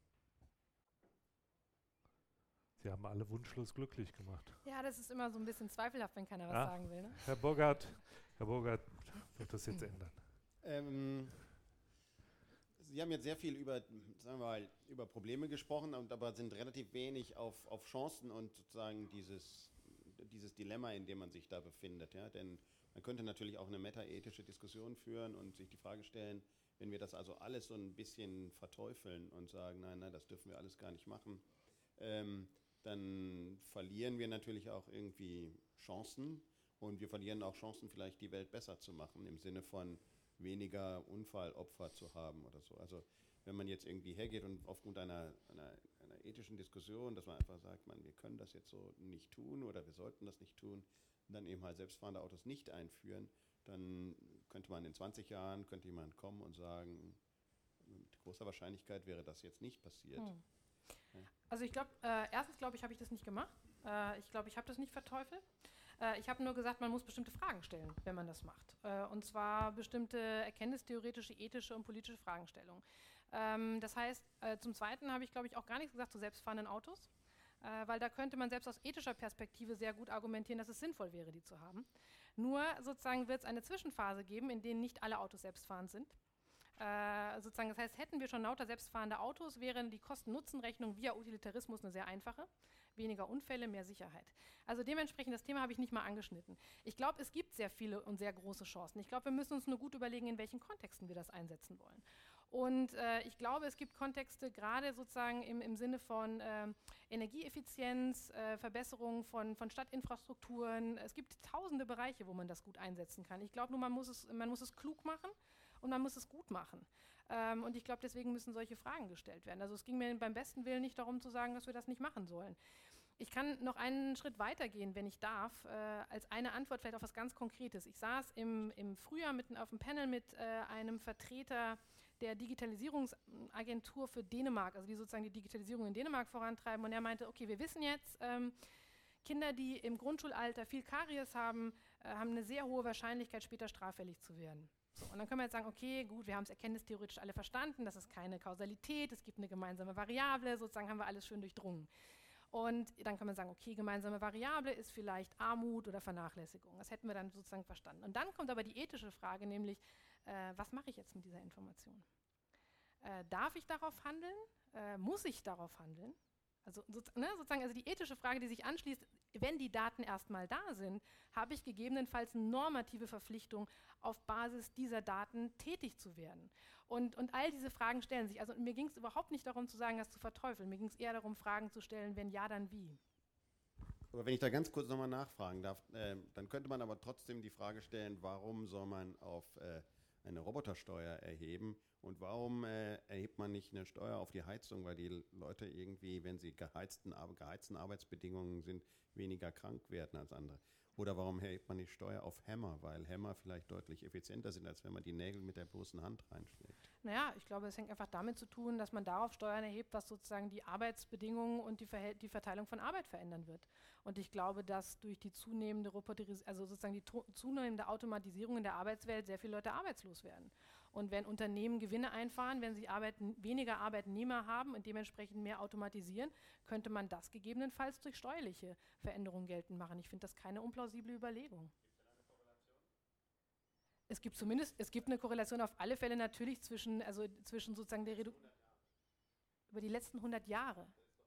Sie haben alle wunschlos glücklich gemacht. Ja, das ist immer so ein bisschen zweifelhaft, wenn keiner was ja. sagen will. Ne? Herr Burghardt, Herr Burghardt wird das jetzt ändern. Ähm, Sie haben jetzt sehr viel über, sagen wir mal, über Probleme gesprochen, und aber sind relativ wenig auf, auf Chancen und sozusagen dieses, dieses Dilemma, in dem man sich da befindet. Ja? Denn man könnte natürlich auch eine metaethische Diskussion führen und sich die Frage stellen, wenn wir das also alles so ein bisschen verteufeln und sagen, nein, nein, das dürfen wir alles gar nicht machen, ähm, dann verlieren wir natürlich auch irgendwie Chancen, und wir verlieren auch Chancen, vielleicht die Welt besser zu machen, im Sinne von weniger Unfallopfer zu haben oder so. Also wenn man jetzt irgendwie hergeht und aufgrund einer, einer, einer ethischen Diskussion, dass man einfach sagt, man, wir können das jetzt so nicht tun oder wir sollten das nicht tun, und dann eben halt selbstfahrende Autos nicht einführen, dann könnte man in zwanzig Jahren, könnte jemand kommen und sagen, mit großer Wahrscheinlichkeit wäre das jetzt nicht passiert. Hm. Ja. Also ich glaube, äh, erstens glaube ich, habe ich das nicht gemacht. Äh, ich glaube, ich habe das nicht verteufelt. Äh, ich habe nur gesagt, man muss bestimmte Fragen stellen, wenn man das macht. Äh, und zwar bestimmte erkenntnistheoretische, ethische und politische Fragestellungen. Ähm, das heißt, äh, zum Zweiten habe ich, glaube ich, auch gar nichts gesagt zu selbstfahrenden Autos, äh, weil da könnte man selbst aus ethischer Perspektive sehr gut argumentieren, dass es sinnvoll wäre, die zu haben. Nur sozusagen wird es eine Zwischenphase geben, in denen nicht alle Autos selbstfahrend sind. Äh, sozusagen, das heißt, hätten wir schon lauter selbstfahrende Autos, wären die Kosten-Nutzen-Rechnung via Utilitarismus eine sehr einfache. Weniger Unfälle, mehr Sicherheit. Also dementsprechend, das Thema habe ich nicht mal angeschnitten. Ich glaube, es gibt sehr viele und sehr große Chancen. Ich glaube, wir müssen uns nur gut überlegen, in welchen Kontexten wir das einsetzen wollen. Und äh, ich glaube, es gibt Kontexte, gerade sozusagen im, im Sinne von äh, Energieeffizienz, äh, Verbesserung von, von Stadtinfrastrukturen. Es gibt tausende Bereiche, wo man das gut einsetzen kann. Ich glaube nur, man muss es, man muss es klug machen. Und man muss es gut machen. Ähm, und ich glaube, deswegen müssen solche Fragen gestellt werden. Also es ging mir beim besten Willen nicht darum zu sagen, dass wir das nicht machen sollen. Ich kann noch einen Schritt weitergehen, wenn ich darf, äh, als eine Antwort vielleicht auf was ganz Konkretes. Ich saß im, im Frühjahr mit, auf einem Panel mit äh, einem Vertreter der Digitalisierungsagentur für Dänemark, also die sozusagen die Digitalisierung in Dänemark vorantreiben. Und er meinte, okay, wir wissen jetzt, ähm, Kinder, die im Grundschulalter viel Karies haben, äh, haben eine sehr hohe Wahrscheinlichkeit, später straffällig zu werden. So, und dann können wir jetzt sagen, okay, gut, wir haben es erkenntnistheoretisch alle verstanden, das ist keine Kausalität, es gibt eine gemeinsame Variable, sozusagen haben wir alles schön durchdrungen. Und dann kann man sagen, okay, gemeinsame Variable ist vielleicht Armut oder Vernachlässigung. Das hätten wir dann sozusagen verstanden. Und dann kommt aber die ethische Frage, nämlich, äh, was mache ich jetzt mit dieser Information? Äh, darf ich darauf handeln? Äh, muss ich darauf handeln? Also so, ne, sozusagen, also die ethische Frage, die sich anschließt, wenn die Daten erstmal da sind, habe ich gegebenenfalls eine normative Verpflichtung, auf Basis dieser Daten tätig zu werden. Und, und all diese Fragen stellen sich. Also mir ging es überhaupt nicht darum zu sagen, das zu verteufeln. Mir ging es eher darum, Fragen zu stellen, wenn ja, dann wie. Aber wenn ich da ganz kurz nochmal nachfragen darf, äh, dann könnte man aber trotzdem die Frage stellen, warum soll man auf äh, eine Robotersteuer erheben und warum äh, erhebt man nicht eine Steuer auf die Heizung, weil die Leute irgendwie, wenn sie geheizten, geheizten Arbeitsbedingungen sind, weniger krank werden als andere? Oder warum erhebt man nicht Steuer auf Hämmer, weil Hämmer vielleicht deutlich effizienter sind, als wenn man die Nägel mit der bloßen Hand reinschlägt? Naja, ich glaube, es hängt einfach damit zu tun, dass man darauf Steuern erhebt, was sozusagen die Arbeitsbedingungen und die, Verhält- die Verteilung von Arbeit verändern wird. Und ich glaube, dass durch die zunehmende Roboteris- also sozusagen die to- zunehmende Automatisierung in der Arbeitswelt sehr viele Leute arbeitslos werden. Und wenn Unternehmen Gewinne einfahren, wenn sie Arbeiten, weniger Arbeitnehmer haben und dementsprechend mehr automatisieren, könnte man das gegebenenfalls durch steuerliche Veränderungen geltend machen. Ich finde das keine unplausible Überlegung. Es gibt zumindest, es gibt eine Korrelation auf alle Fälle natürlich zwischen, also zwischen sozusagen der Reduktion über die letzten hundert Jahre.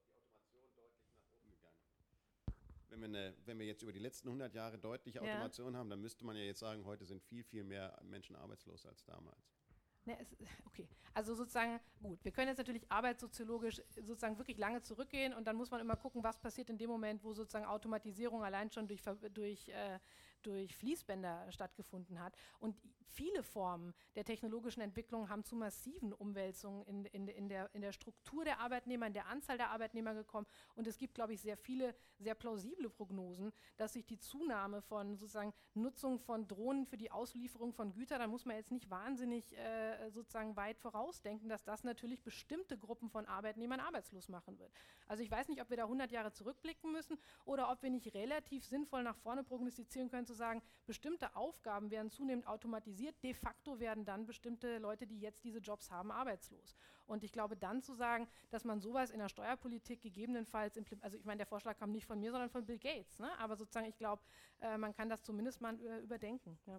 Wenn wir, eine, wenn wir jetzt über die letzten hundert Jahre deutliche ja. Automation haben, dann müsste man ja jetzt sagen, heute sind viel, viel mehr Menschen arbeitslos als damals. Ne, es, okay, also sozusagen, gut, wir können jetzt natürlich arbeitssoziologisch sozusagen wirklich lange zurückgehen und dann muss man immer gucken, was passiert in dem Moment, wo sozusagen Automatisierung allein schon durch, durch, äh, durch Fließbänder stattgefunden hat. Und viele Formen der technologischen Entwicklung haben zu massiven Umwälzungen in, in, in, der, in der Struktur der Arbeitnehmer, in der Anzahl der Arbeitnehmer gekommen. Und es gibt, glaube ich, sehr viele, sehr plausible Prognosen, dass sich die Zunahme von sozusagen Nutzung von Drohnen für die Auslieferung von Gütern, da muss man jetzt nicht wahnsinnig äh, sozusagen weit vorausdenken, dass das natürlich bestimmte Gruppen von Arbeitnehmern arbeitslos machen wird. Also ich weiß nicht, ob wir da hundert Jahre zurückblicken müssen oder ob wir nicht relativ sinnvoll nach vorne prognostizieren können, zu sagen, bestimmte Aufgaben werden zunehmend automatisiert, de facto werden dann bestimmte Leute, die jetzt diese Jobs haben, arbeitslos. Und ich glaube dann zu sagen, dass man sowas in der Steuerpolitik gegebenenfalls, also ich meine, der Vorschlag kam nicht von mir, sondern von Bill Gates, ne? Aber sozusagen, ich glaube, äh, man kann das zumindest mal äh, überdenken. Ja.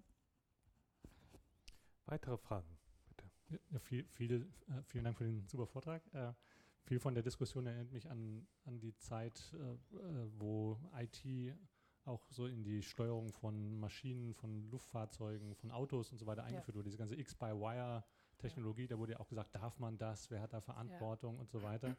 Weitere Fragen, bitte. Ja, viel, viel, äh, vielen Dank für den super Vortrag. Äh, viel von der Diskussion erinnert mich an, an die Zeit, äh, wo I T auch so in die Steuerung von Maschinen, von Luftfahrzeugen, von Autos und so weiter eingeführt ja. wurde. Diese ganze X-by-Wire-Technologie, ja. da wurde ja auch gesagt, darf man das, wer hat da Verantwortung ja. und so weiter.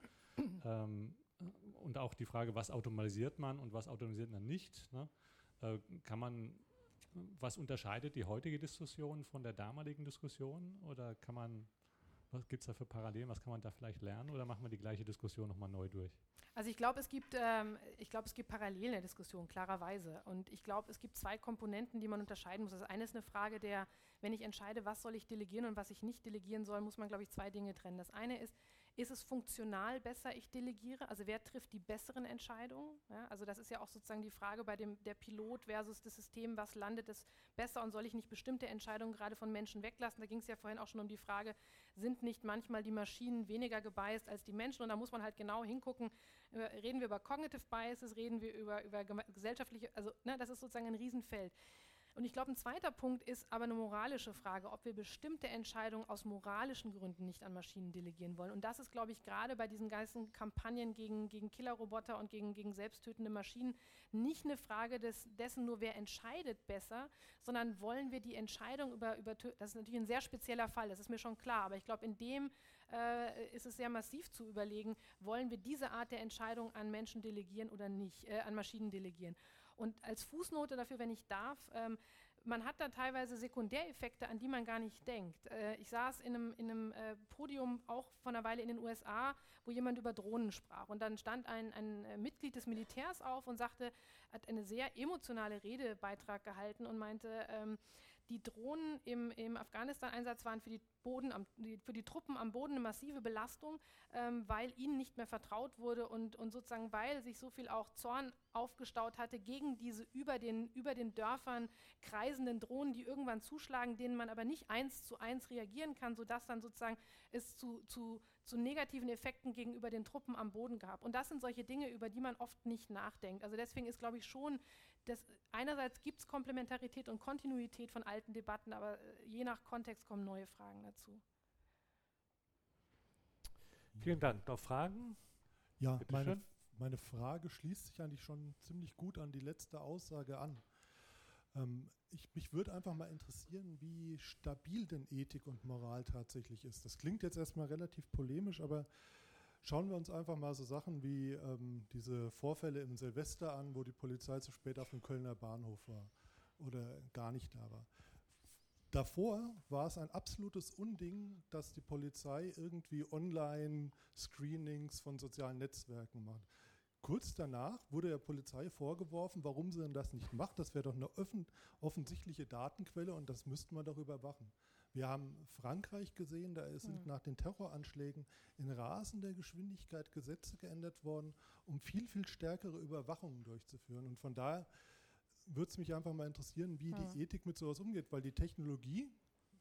ähm, und auch die Frage, was automatisiert man und was automatisiert man nicht. Ne? Äh, kann man, was unterscheidet die heutige Diskussion von der damaligen Diskussion? Oder kann man, was gibt es da für Parallelen, was kann man da vielleicht lernen? Oder machen wir die gleiche Diskussion nochmal neu durch? Also ich glaube, es gibt, ähm, ich glaube, es gibt Parallelen in der Diskussion, klarerweise. Und ich glaube, es gibt zwei Komponenten, die man unterscheiden muss. Das eine ist eine Frage der, wenn ich entscheide, was soll ich delegieren und was ich nicht delegieren soll, muss man, glaube ich, zwei Dinge trennen. Das eine ist, ist es funktional besser, ich delegiere? Also wer trifft die besseren Entscheidungen? Ja, also das ist ja auch sozusagen die Frage bei dem der Pilot versus das System, was landet es besser und soll ich nicht bestimmte Entscheidungen gerade von Menschen weglassen? Da ging es ja vorhin auch schon um die Frage, sind nicht manchmal die Maschinen weniger gebiased als die Menschen? Und da muss man halt genau hingucken, über, reden wir über Cognitive Biases, reden wir über, über gesellschaftliche, also ne, das ist sozusagen ein Riesenfeld. Und ich glaube, ein zweiter Punkt ist aber eine moralische Frage, ob wir bestimmte Entscheidungen aus moralischen Gründen nicht an Maschinen delegieren wollen. Und das ist, glaube ich, gerade bei diesen ganzen Kampagnen gegen, gegen Killerroboter und gegen, gegen selbsttötende Maschinen nicht eine Frage des, dessen nur, wer entscheidet besser, sondern wollen wir die Entscheidung über, über, das ist natürlich ein sehr spezieller Fall, das ist mir schon klar, aber ich glaube, in dem äh, ist es sehr massiv zu überlegen, wollen wir diese Art der Entscheidung an Menschen delegieren oder nicht, äh, an Maschinen delegieren. Und als Fußnote dafür, wenn ich darf, ähm, man hat da teilweise Sekundäreffekte, an die man gar nicht denkt. Äh, ich saß in einem, in einem äh, Podium auch vor einer Weile in den U S A, wo jemand über Drohnen sprach. Und dann stand ein, ein äh, Mitglied des Militärs auf und sagte, hat eine sehr emotionale Redebeitrag gehalten und meinte, ähm, die Drohnen im, im Afghanistan-Einsatz waren für die, Boden am, die, für die Truppen am Boden eine massive Belastung, ähm, weil ihnen nicht mehr vertraut wurde und, und sozusagen, weil sich so viel auch Zorn aufgestaut hatte gegen diese über den, über den Dörfern kreisenden Drohnen, die irgendwann zuschlagen, denen man aber nicht eins zu eins reagieren kann, sodass dann sozusagen es zu, zu, zu negativen Effekten gegenüber den Truppen am Boden gab. Und das sind solche Dinge, über die man oft nicht nachdenkt. Also deswegen ist, glaube ich, schon, dass einerseits gibt es Komplementarität und Kontinuität von alten Debatten, aber je nach Kontext kommen neue Fragen dazu. Vielen Dank. Noch Fragen? Ja, meine, meine Frage schließt sich eigentlich schon ziemlich gut an die letzte Aussage an. Ähm, ich, mich würde einfach mal interessieren, wie stabil denn Ethik und Moral tatsächlich ist. Das klingt jetzt erstmal relativ polemisch, aber schauen wir uns einfach mal so Sachen wie ähm, diese Vorfälle im Silvester an, wo die Polizei zu spät auf dem Kölner Bahnhof war oder gar nicht da war. Davor war es ein absolutes Unding, dass die Polizei irgendwie Online-Screenings von sozialen Netzwerken macht. Kurz danach wurde der Polizei vorgeworfen, warum sie denn das nicht macht. Das wäre doch eine offen, offensichtliche Datenquelle und das müssten wir doch überwachen. Wir haben Frankreich gesehen, da sind mhm. nach den Terroranschlägen in rasender Geschwindigkeit Gesetze geändert worden, um viel, viel stärkere Überwachungen durchzuführen. Und von daher würde es mich einfach mal interessieren, wie ja. die Ethik mit sowas umgeht, weil die Technologie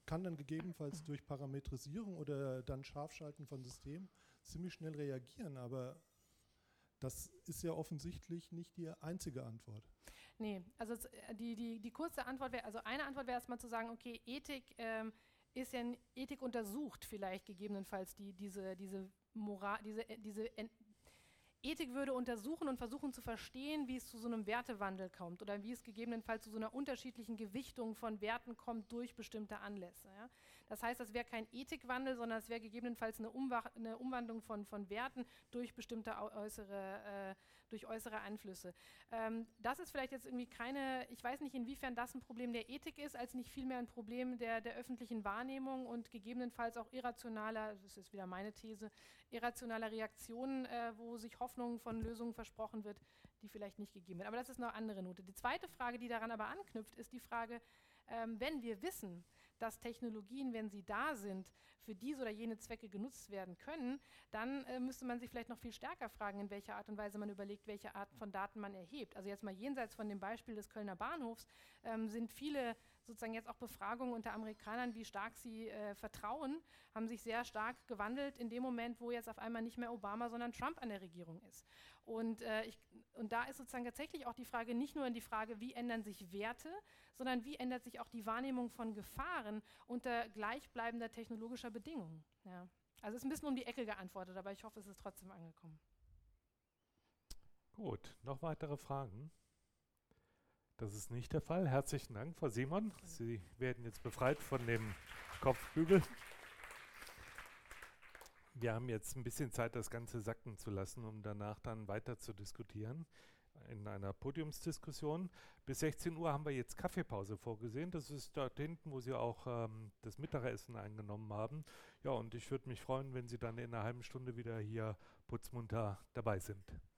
kann dann gegebenenfalls durch Parametrisierung oder dann Scharfschalten von Systemen ziemlich schnell reagieren, aber das ist ja offensichtlich nicht die einzige Antwort. Nee, also die, die, die kurze Antwort wäre, also eine Antwort wäre erstmal zu sagen, okay, Ethik ähm, ist ja, Ethik untersucht vielleicht gegebenenfalls die, diese, diese Moral, diese, diese Ethik würde untersuchen und versuchen zu verstehen, wie es zu so einem Wertewandel kommt oder wie es gegebenenfalls zu so einer unterschiedlichen Gewichtung von Werten kommt durch bestimmte Anlässe. Ja? Das heißt, das wäre kein Ethikwandel, sondern es wäre gegebenenfalls eine, Umwa- eine Umwandlung von, von Werten durch bestimmte äußere, äh, durch äußere Einflüsse. Ähm, das ist vielleicht jetzt irgendwie keine, ich weiß nicht, inwiefern das ein Problem der Ethik ist, als nicht vielmehr ein Problem der, der öffentlichen Wahrnehmung und gegebenenfalls auch irrationaler, das ist wieder meine These, irrationaler Reaktionen, äh, wo sich Hoffnung von Lösungen versprochen wird, die vielleicht nicht gegeben wird. Aber das ist eine andere Note. Die zweite Frage, die daran aber anknüpft, ist die Frage, ähm, wenn wir wissen, dass Technologien, wenn sie da sind, für diese oder jene Zwecke genutzt werden können, dann äh, müsste man sich vielleicht noch viel stärker fragen, in welcher Art und Weise man überlegt, welche Art von Daten man erhebt. Also jetzt mal jenseits von dem Beispiel des Kölner Bahnhofs ähm, sind viele sozusagen jetzt auch Befragungen unter Amerikanern, wie stark sie äh, vertrauen, haben sich sehr stark gewandelt in dem Moment, wo jetzt auf einmal nicht mehr Obama, sondern Trump an der Regierung ist. Und, äh, ich, und da ist sozusagen tatsächlich auch die Frage, nicht nur in die Frage, wie ändern sich Werte, sondern wie ändert sich auch die Wahrnehmung von Gefahren unter gleichbleibender technologischer Bedingungen. Ja. Also es ist ein bisschen um die Ecke geantwortet, aber ich hoffe, es ist trotzdem angekommen. Gut, noch weitere Fragen? Das ist nicht der Fall. Herzlichen Dank, Frau Simon. Sie werden jetzt befreit von dem Kopfbügel. Wir haben jetzt ein bisschen Zeit, das Ganze sacken zu lassen, um danach dann weiter zu diskutieren in einer Podiumsdiskussion. Bis sechzehn Uhr haben wir jetzt Kaffeepause vorgesehen. Das ist dort hinten, wo Sie auch ähm, das Mittagessen eingenommen haben. Ja, und ich würde mich freuen, wenn Sie dann in einer halben Stunde wieder hier putzmunter dabei sind.